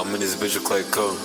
I'm in this bitch with Clay Cole.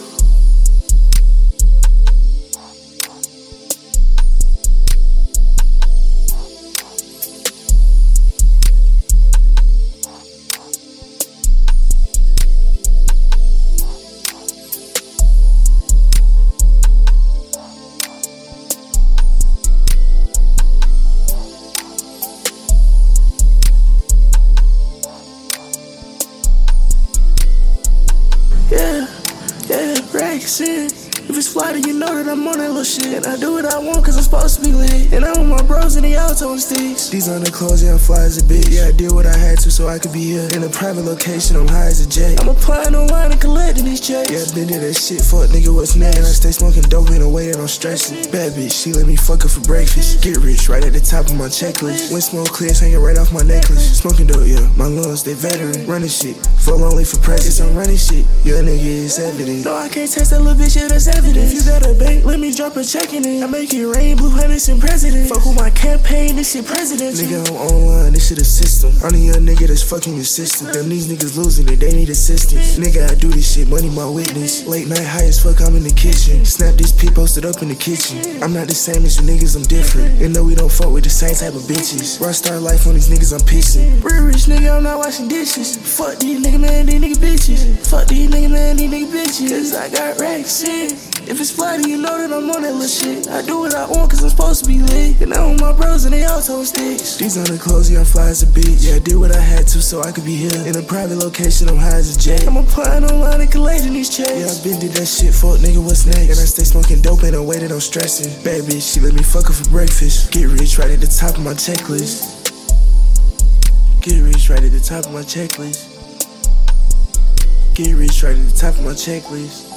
Yeah, racks in. If it's fly, then you know that I'm on that little shit. I do what I want cause I'm supposed to be lit. And I'm with my bros and the auto and sticks. These on the clothes, yeah, I'm fly as a bitch. Yeah, I did what I had to so I could be here. In a private location, I'm high as a jet. I'm applying online and collecting these checks. Yeah, I been to that shit, fuck nigga, what's next? And I stay smoking dope in a way that I'm stressing. Bad bitch, she let me fuck her for breakfast. Get rich, right at the top of my checklist. When smoke clears, hanging right off my necklace. Smoking dope, yeah, my lungs, they veteran. Running shit, full only for practice, I'm running shit. Yeah, nigga, it's evident. No, I can't taste that little bitch, yeah, that's evident. If you got a bank, let me drop a check in it. I make it rain, blue hundreds and president. Fuck with my campaign, this shit president. Nigga, I'm online, this shit a system. I'm the young nigga that's fucking your system. Them these niggas losing it, they need assistance. Nigga, I do this shit, money my witness. Late night high as fuck, I'm in the kitchen. Snap this P posted up in the kitchen. I'm not the same as you niggas, I'm different. And though we don't fuck with the same type of bitches. Rockstar life on these niggas, I'm pissing. Real rich nigga, I'm not washing dishes. Fuck these nigga, man, these nigga bitches. Fuck these nigga, man, these nigga bitches. Cause I got racks in. If it's fly, then you know that I'm on that little shit. I do what I want cause I'm supposed to be lit. And I'm with my bros and they auto sticks. These on the clothes, yeah, I'm fly as a bitch. Yeah, I did what I had to so I could be here. In a private location, I'm high as a jet. I'm applying online and collecting these checks. Yeah, I been did that shit, fuck nigga, what's next? And I stay smoking dope in a way that I'm stressing. Bad bitch, she let me fuck her for breakfast. Get rich right at the top of my checklist. Get rich right at the top of my checklist. Get rich right at the top of my checklist.